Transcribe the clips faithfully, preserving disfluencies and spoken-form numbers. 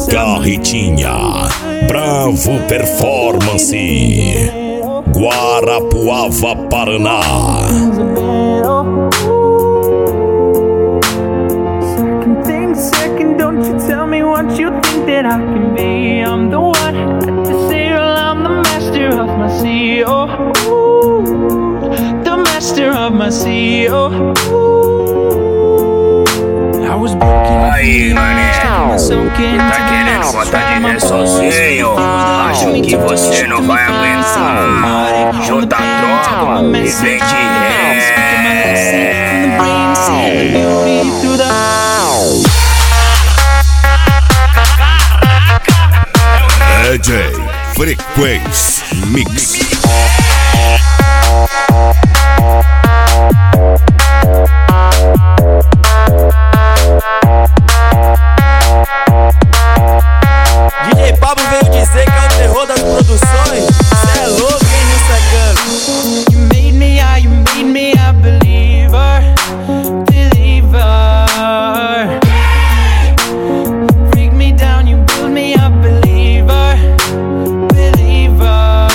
Garritinha, Bravo Performance, Guarapuava, Paraná. Second thing, second, don't you tell me what you think that I can be. I'm the one at the sail, I'm the master of my sea. Oh, ooh, the master of my sea. Oh, I was broken. Aí, mané, tu tá querendo botar de ré sozinho? Acho que você não vai aguentar. Junta a tropa e vem de ré. D J Frequência Mix. D J Pablo veio dizer que é o terror das produções. Cê é louco, hein, Instagram? You made me, ah, you made me a believer, believer. You break me down, you build me a believer, believer.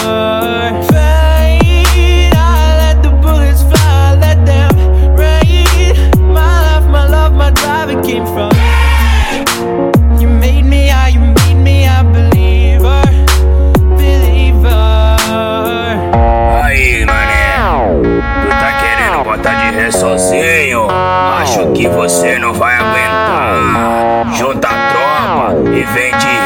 Fate, I let the bullets fly, I let them rain. My life, my love, my drive, it came from you made me, ah, you made me a believer, believer. Aí, mané, tu tá querendo botar de ré sozinho? Acho que você não vai aguentar. Junta a tropa e vem de